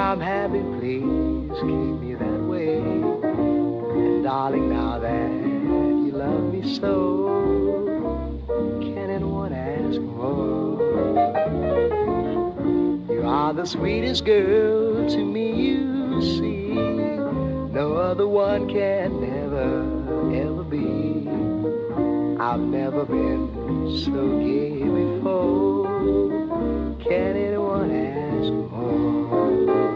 I'm happy, please keep me that way. And darling, now that you love me so, can anyone ask more? You are the sweetest girl to me, you see. No other one can never, ever be. I've never been so gay before. Can anyone ask more?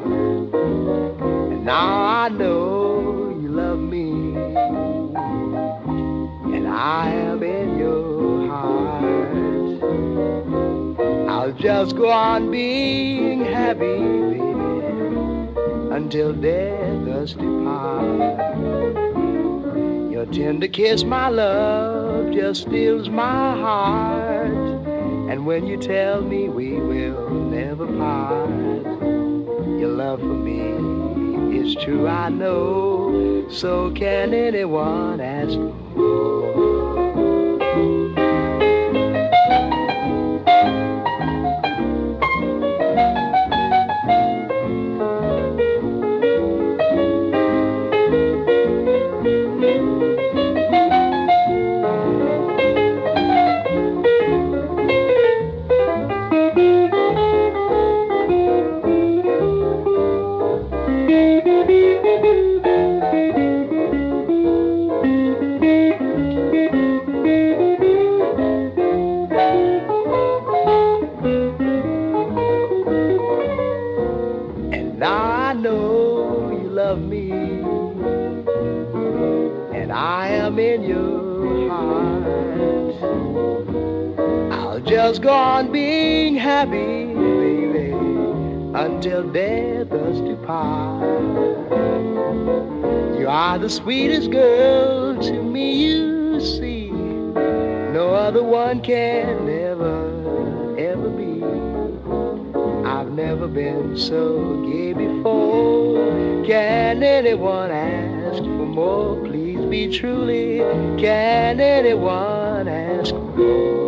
And now I know you love me, and I am in your heart. I'll just go on being happy, baby, until death us depart. Your tender kiss, my love, just steals my heart. And when you tell me we will never part, your love for me is true, I know. So can anyone ask more? Just go on being happy, baby, until death us do part. You are the sweetest girl to me, you see. No other one can ever, ever be. I've never been so gay before. Can anyone ask for more? Please be truly. Can anyone ask for more?